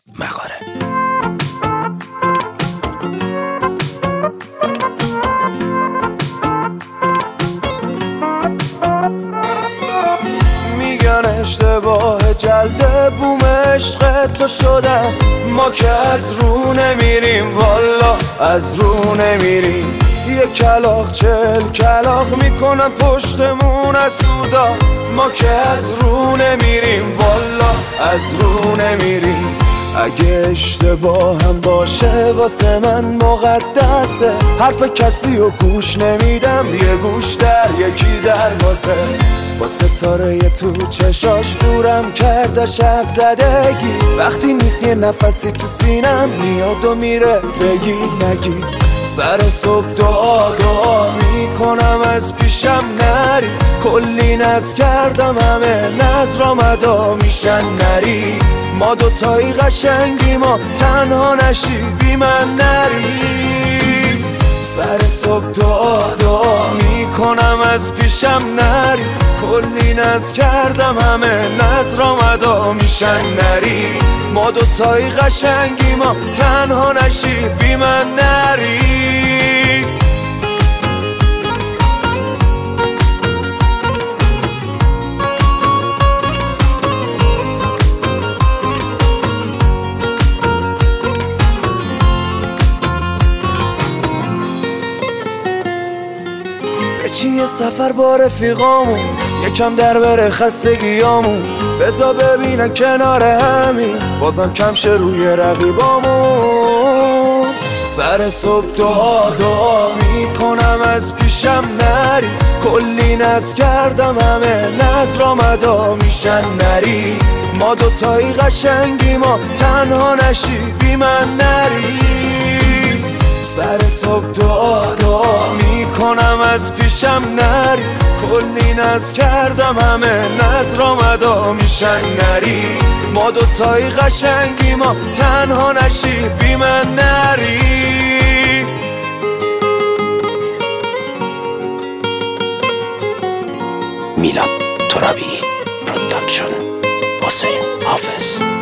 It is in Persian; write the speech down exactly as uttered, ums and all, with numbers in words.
مغاره. میگن اشتباه جلده بوم عشق تو شدم، ما که از رو نمیریم والا از رو نمیریم. یه کلاغ چل کلاغ میکنن پشتمون از سودا، ما که از رو نمیریم والا از رو نمیریم. اگه اشتباه هم باشه واسه من مقدسه، حرف کسی رو گوش نمیدم، یه گوش در یکی دروازه. با ستاره تو چشاش دورم کرده شب زدگی، وقتی نیست یه نفسی تو سینم میاد و میره بگی نگی. سر صبح دعا دعا میکنم از پیشم نری، کلی نز کردم همه نظر مدا میشن نری. ما دوتایی قشنگی ما تنها نشی بی من نری. سر صبح دعا دعا میکنم از پیشم نری، کلی نز کردم همه نظر مدا میشن نری. ما دوتایی قشنگی ما تنها نشی بی من نری. چی یه سفر با رفیقامون یکم در بره خستگیامون، بذار ببینن کنار همین بازم کم شه روی رقیبامون. سر صبح دعا دعا میکنم از پیشم نری، کلی نز کردم همه نظر مدا میشن نری. ما دوتایی قشنگی ما تنها نشی بی من نری. سر صبح دعا دعا میکنم از پیشم نری، کلی نز کردم همه نظر مدا میشن نری. ما دوتایی قشنگی ما تنها نشی بی من نری. میلاد ترابی پروداکشن، حسین حافظ.